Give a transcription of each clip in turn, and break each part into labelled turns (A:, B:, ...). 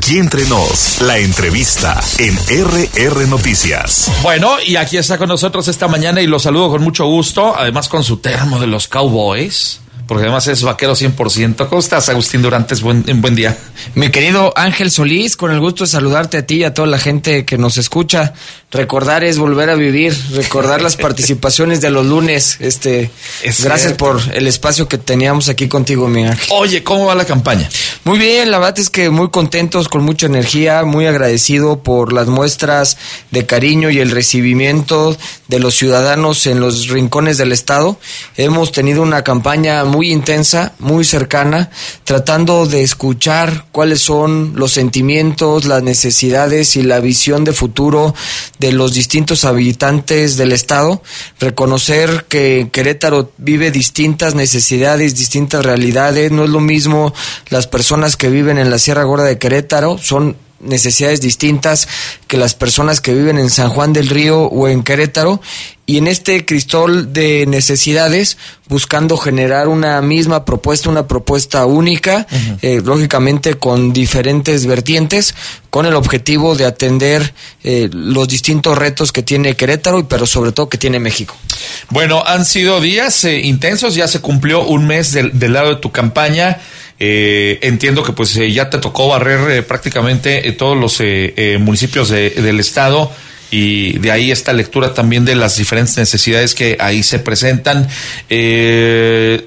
A: Aquí entre nos, la entrevista en RR Noticias.
B: Bueno, y aquí está con nosotros esta mañana y lo saludo con mucho gusto, además con su termo de los Cowboys, porque además es vaquero 100%. ¿Cómo estás, Agustín Durantes? Buen día.
C: Mi querido Ángel Solís, con el gusto de saludarte a ti y a toda la gente que nos escucha. Recordar es volver a vivir, recordar las participaciones de los lunes. Gracias por el espacio que teníamos aquí contigo, mi Ángel.
B: Oye, ¿cómo va la campaña?
C: Muy bien, la verdad es que muy contentos, con mucha energía, muy agradecido por las muestras de cariño y el recibimiento de los ciudadanos en los rincones del estado. Hemos tenido una campaña muy intensa, muy cercana, tratando de escuchar cuáles son los sentimientos, las necesidades y la visión de futuro de los distintos habitantes del estado, reconocer que Querétaro vive distintas necesidades, distintas realidades. No es lo mismo las personas que viven en la Sierra Gorda de Querétaro, son necesidades distintas que las personas que viven en San Juan del Río o en Querétaro, y en este crisol de necesidades buscando generar una misma propuesta, una propuesta única, lógicamente con diferentes vertientes, con el objetivo de atender los distintos retos que tiene Querétaro, pero sobre todo que tiene México.
B: Bueno, han sido días intensos, ya se cumplió un mes del lado de tu campaña. Entiendo que pues ya te tocó barrer prácticamente todos los municipios del estado, y de ahí esta lectura también de las diferentes necesidades que ahí se presentan. ¿Qué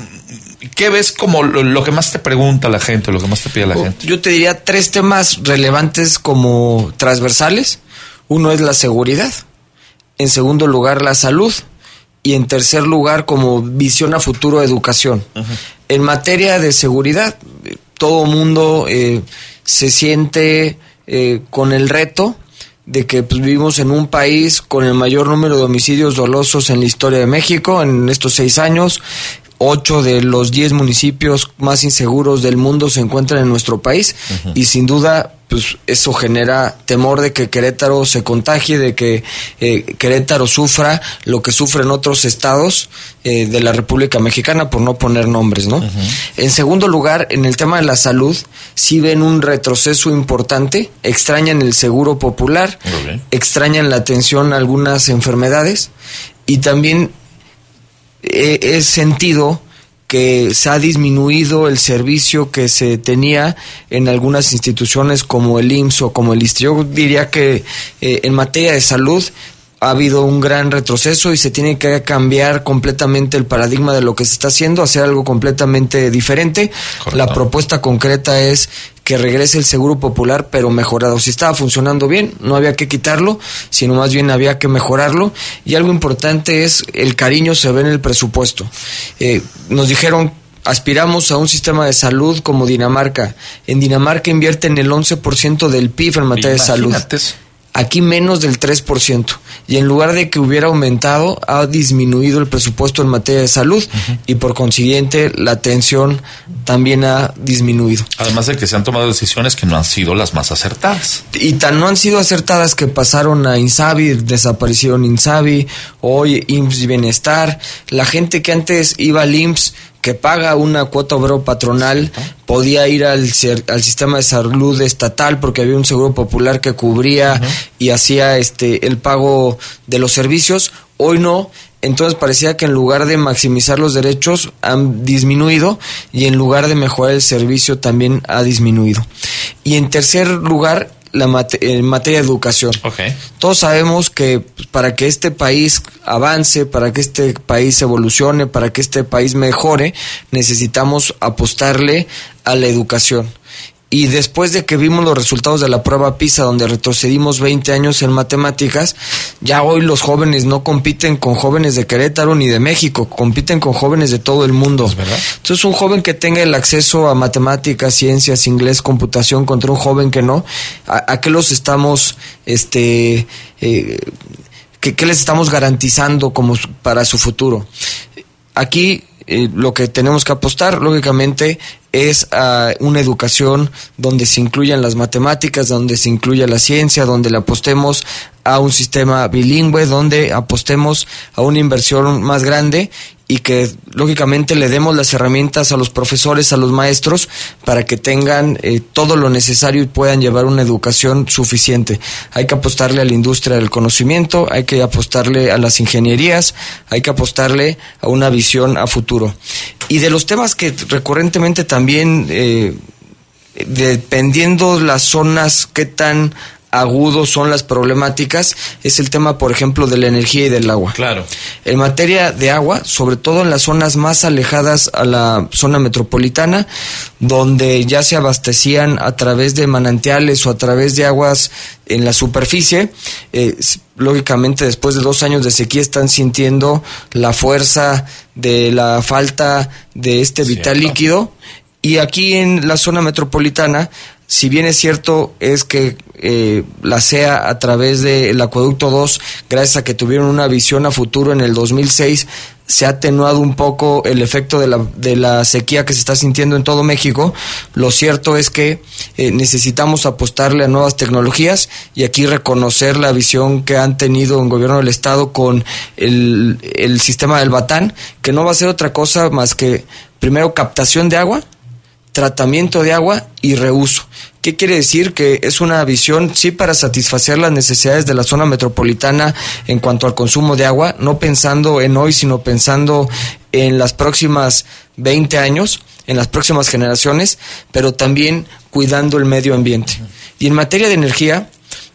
B: ves como lo que más te pregunta la gente, lo que más te pide la gente?
C: Yo te diría 3 temas relevantes como transversales. Uno es la seguridad, en segundo lugar la salud, y en tercer lugar como visión a futuro educación. En materia de seguridad, todo mundo se siente con el reto de que pues, vivimos en un país con el mayor número de homicidios dolosos en la historia de México en estos 6 años. 8 de los 10 municipios más inseguros del mundo se encuentran en nuestro país, y sin duda pues eso genera temor de que Querétaro se contagie, de que Querétaro sufra lo que sufren otros estados de la República Mexicana, por no poner nombres, ¿no? En segundo lugar, en el tema de la salud, sí ven un retroceso importante, extrañan el seguro popular, extrañan la atención a algunas enfermedades, y también he sentido que se ha disminuido el servicio que se tenía en algunas instituciones como el IMSS o como el ISSSTE. Yo diría que en materia de salud ha habido un gran retroceso y se tiene que cambiar completamente el paradigma de lo que se está haciendo, hacer algo completamente diferente. Correcto. La propuesta concreta es que regrese el seguro popular, pero mejorado. Si estaba funcionando bien, no había que quitarlo, sino más bien había que mejorarlo. Y algo importante es el cariño se ve en el presupuesto. Nos dijeron, aspiramos a un sistema de salud como Dinamarca. En Dinamarca invierten el 11% del PIB en materia de salud. Aquí menos del 3%. Y en lugar de que hubiera aumentado, ha disminuido el presupuesto en materia de salud, y por consiguiente la atención también ha disminuido.
B: Además de que se han tomado decisiones que no han sido las más acertadas.
C: Y tan no han sido acertadas que pasaron a INSABI, desaparecieron INSABI, hoy IMSS Bienestar. La gente que antes iba al IMSS, que paga una cuota obrero patronal, podía ir al sistema de salud estatal porque había un seguro popular que cubría y hacía el pago de los servicios. Hoy no. Entonces parecía que en lugar de maximizar los derechos han disminuido, y en lugar de mejorar el servicio también ha disminuido. Y en tercer lugar, en materia de educación. Todos sabemos que para que este país avance, para que este país evolucione, para que este país mejore, necesitamos apostarle a la educación. Y después de que vimos los resultados de la prueba PISA, donde retrocedimos 20 años en matemáticas, ya hoy los jóvenes no compiten con jóvenes de Querétaro ni de México, compiten con jóvenes de todo el mundo. ¿Es verdad? Entonces, un joven que tenga el acceso a matemáticas, ciencias, inglés, computación, contra un joven que no, ¿a qué los estamos, qué les estamos garantizando como para su futuro? Aquí lo que tenemos que apostar, lógicamente, es a una educación donde se incluyan las matemáticas, donde se incluya la ciencia, donde le apostemos a un sistema bilingüe, donde apostemos a una inversión más grande y que lógicamente le demos las herramientas a los profesores, a los maestros, para que tengan todo lo necesario y puedan llevar una educación suficiente. Hay que apostarle a la industria del conocimiento, hay que apostarle a las ingenierías, hay que apostarle a una visión a futuro. Y de los temas que recurrentemente también, dependiendo las zonas, qué tan agudos son las problemáticas, es el tema, por ejemplo, de la energía y del agua.
B: Claro.
C: En materia de agua, sobre todo en las zonas más alejadas a la zona metropolitana, donde ya se abastecían a través de manantiales o a través de aguas en la superficie, lógicamente después de 2 años de sequía están sintiendo la fuerza de la falta de este vital líquido. Y aquí en la zona metropolitana, si bien es cierto es que la CEA a través del Acueducto 2, gracias a que tuvieron una visión a futuro en el 2006, se ha atenuado un poco el efecto de la sequía que se está sintiendo en todo México. Lo cierto es que necesitamos apostarle a nuevas tecnologías y aquí reconocer la visión que han tenido en gobierno del estado con el sistema del Batán, que no va a ser otra cosa más que primero captación de agua, tratamiento de agua y reuso. ¿Qué quiere decir? Que es una visión, sí, para satisfacer las necesidades de la zona metropolitana en cuanto al consumo de agua, no pensando en hoy, sino pensando en las próximas 20 años, en las próximas generaciones, pero también cuidando el medio ambiente. Y en materia de energía,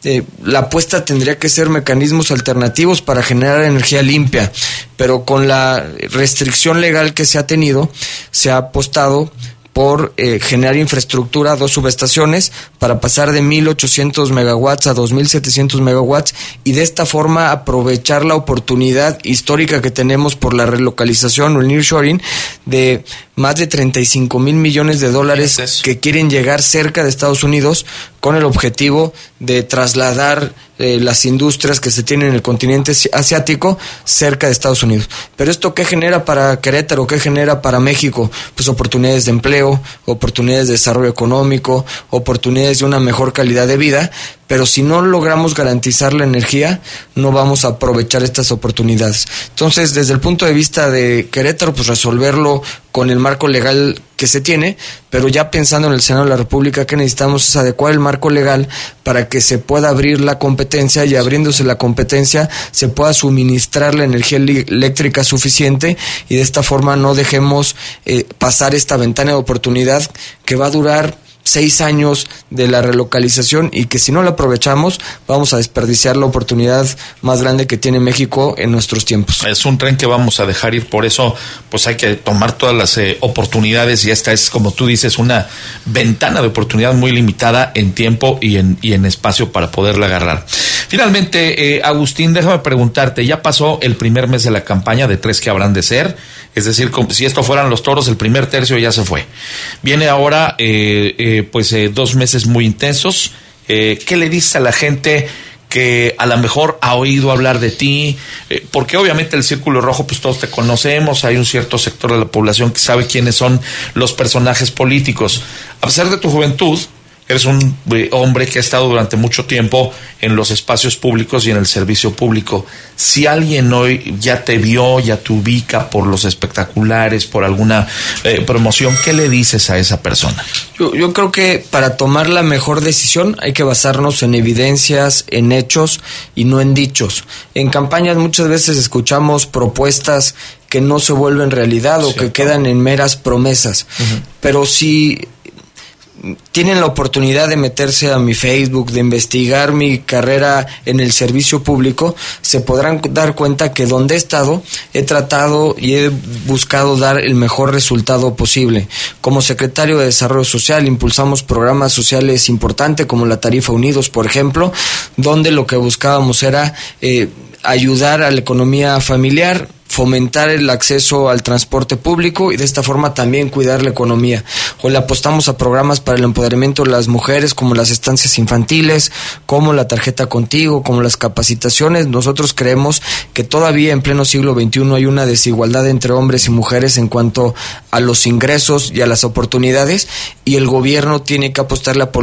C: la apuesta tendría que ser mecanismos alternativos para generar energía limpia, pero con la restricción legal que se ha tenido, se ha apostado por generar infraestructura, 2 subestaciones, para pasar de 1.800 megawatts a 2.700 megawatts, y de esta forma aprovechar la oportunidad histórica que tenemos por la relocalización o el nearshoring de más de 35,000 millones de dólares que quieren llegar cerca de Estados Unidos, con el objetivo de trasladar las industrias que se tienen en el continente asiático cerca de Estados Unidos. Pero esto, ¿qué genera para Querétaro? ¿Qué genera para México? Pues oportunidades de empleo, oportunidades de desarrollo económico, oportunidades de una mejor calidad de vida, pero si no logramos garantizar la energía, no vamos a aprovechar estas oportunidades. Entonces, desde el punto de vista de Querétaro, pues resolverlo con el marco legal que se tiene, pero ya pensando en el Senado de la República, que necesitamos es adecuar el marco legal para que se pueda abrir la competencia, y abriéndose la competencia se pueda suministrar la energía eléctrica suficiente, y de esta forma no dejemos pasar esta ventana de oportunidad que va a durar 6 años de la relocalización, y que si no la aprovechamos vamos a desperdiciar la oportunidad más grande que tiene México en nuestros tiempos. Es un tren que vamos a dejar ir, por eso pues hay que tomar todas las oportunidades, y esta es, como tú dices, una ventana de oportunidad muy limitada en tiempo y en espacio para poderla agarrar. Finalmente, Agustín, déjame preguntarte, ya pasó el primer mes de la campaña, de 3 que habrán de ser, es decir, como si esto fueran los toros, el primer tercio ya se fue. Viene ahora 2 meses muy intensos. ¿Qué le dices a la gente que a lo mejor ha oído hablar de ti? Porque obviamente el Círculo Rojo, pues todos te conocemos, hay un cierto sector de la población que sabe quiénes son los personajes políticos. A pesar de tu juventud, eres un hombre que ha estado durante mucho tiempo en los espacios públicos y en el servicio público. Si alguien hoy ya te vio, ya te ubica por los espectaculares, por alguna promoción, ¿qué le dices a esa persona? Yo creo que para tomar la mejor decisión hay que basarnos en evidencias, en hechos y no en dichos. En campañas muchas veces escuchamos propuestas que no se vuelven realidad o que quedan en meras promesas. Uh-huh. Pero si tienen la oportunidad de meterse a mi Facebook, de investigar mi carrera en el servicio público, se podrán dar cuenta que donde he estado, he tratado y he buscado dar el mejor resultado posible. Como secretario de Desarrollo Social, impulsamos programas sociales importantes como la Tarifa Unidos, por ejemplo, donde lo que buscábamos era ayudar a la economía familiar, fomentar el acceso al transporte público y de esta forma también cuidar la economía. O le apostamos a programas para el empoderamiento de las mujeres, como las estancias infantiles, como la tarjeta Contigo, como las capacitaciones. Nosotros creemos que todavía en pleno siglo XXI hay una desigualdad entre hombres y mujeres en cuanto a los ingresos y a las oportunidades, y el gobierno tiene que apostarle a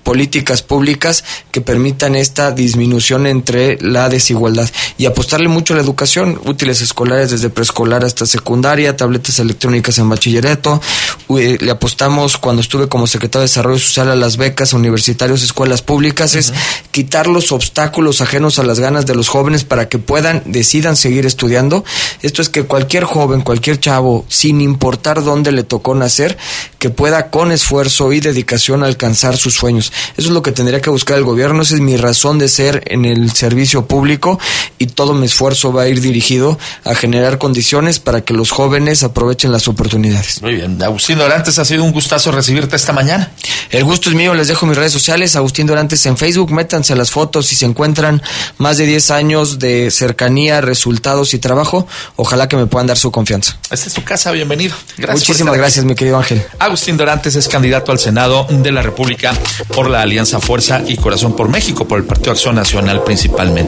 C: políticas públicas que permitan esta disminución entre la desigualdad y apostarle mucho a la educación, útiles escolares desde preescolar hasta secundaria, tabletas electrónicas en bachillerato. Le apostamos cuando estuve como secretario de Desarrollo Social a las becas a universitarios, escuelas públicas, es quitar los obstáculos ajenos a las ganas de los jóvenes para que decidan seguir estudiando. Esto es que cualquier joven, cualquier chavo, sin importar dónde le tocó nacer, que pueda con esfuerzo y dedicación alcanzar sus sueños. Eso es lo que tendría que buscar el gobierno, esa es mi razón de ser en el servicio público y todo mi esfuerzo va a ir dirigido a generar condiciones para que los jóvenes aprovechen las oportunidades.
B: Muy bien, Agustín Dorantes, ha sido un gustazo recibirte esta mañana.
C: El gusto es mío, les dejo mis redes sociales, Agustín Dorantes en Facebook, métanse a las fotos y se encuentran más de 10 años de cercanía, resultados y trabajo, ojalá que me puedan dar su confianza.
B: Esta es tu casa, bienvenido.
C: Gracias. Muchísimas gracias, mi querido Ángel.
B: Agustín Dorantes es candidato al Senado de la República por la Alianza Fuerza y Corazón por México, por el Partido Acción Nacional principalmente.